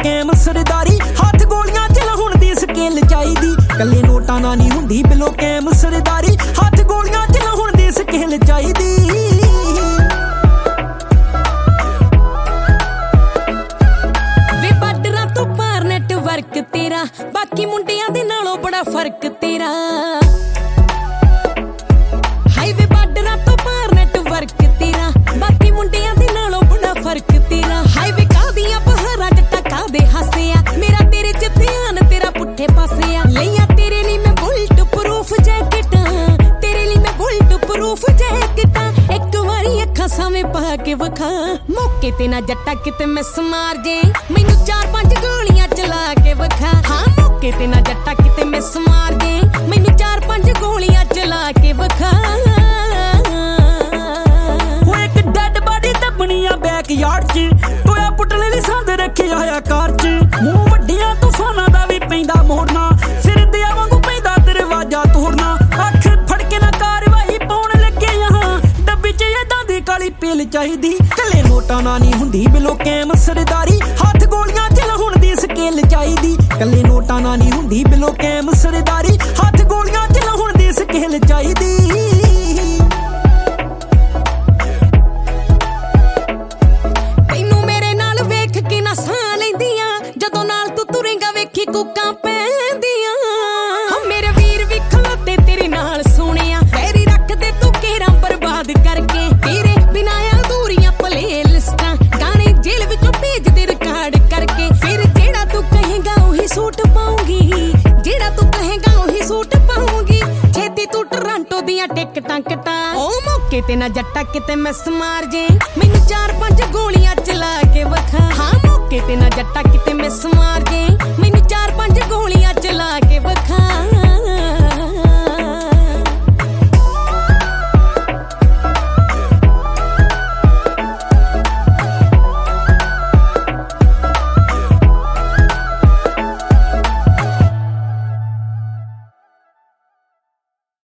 cam सरदारी हथ गोलियां चला हुण दी स्केल चाहीदी कल्ले नोटां नाल नहीं हुंदी बिलो कैम सरदारी हथ गोलियां चला हुण दी स्केल चाहीदी फर्क तेरा बाकी मुंडियां दे नालों बड़ा फर्क तेरा हाईवे बार्डरां तो पार नेटवर्क तेरा बाकी मुंडियां दे नालों बड़ा फर्क तेरा हाईवे कादियां पहाड़ां जट्टा कादे हासिया मेरा तेरे च ध्यान तेरा पुट्ठे पासे आ लिया तेरे लिए मैं बुलेट प्रूफ जैकेट तेरे लिए मैं बुलेट प्रूफ जैकेट एक वारी अखां सावें पा के वखा मौके ते ना जट्टा किते मिस मार जे मैनू 4-5 गोलियां चला के वखा हाँ मौके ते ना जट्टा किते मिस मार जे मैनू 4-5 गोलियां चला के वखा वो एक डेड बॉडी दबनी आ बैकयार्ड च टोया पुटले दी संद रखी आया कार च मूंह वड्डियां तूफानां दा वी पैंदा मोड़ना सिर दे वांगू पैंदा दरवाजा तोड़ना अख फड़ के ना कारवाई पाउण लगे यहां डब्बी च इदां दी काली पील चाहीदी कल्ले नोटां नाल नहीं हुंदी बिलो कैम सरदारी हथ गोलियां चला हुण दी स्केल चाहीदी कल्ले नोटां नाल नहीं हुंदी बिलो कैम सरदारी हथ गोलियां चला हुण दी स्केल चाहीदी तैनू मेरे नाल वेख के ना सां लैंदियां जदों नाल तू तुरेंगा वेखी कुक्कां पैंदियां मेरे वीर भी खलोते तेरे नाल सोहणिया पैरी रख दे तू केरां बर्बाद करके तेरे बिना अधूरियां प्ले लिस्टां गाने जेल विचों भेज दे रिकॉर्ड करके फिर जेड़ा तू कहेगा वही सूट पाऊंगी जेड़ा तू कहेगा वही सूट पाऊंगी छेती तू टोरंटो दियां टिकटां कटा ओ मौके ते ना जट्टा किते मिस मार जे मैनू 4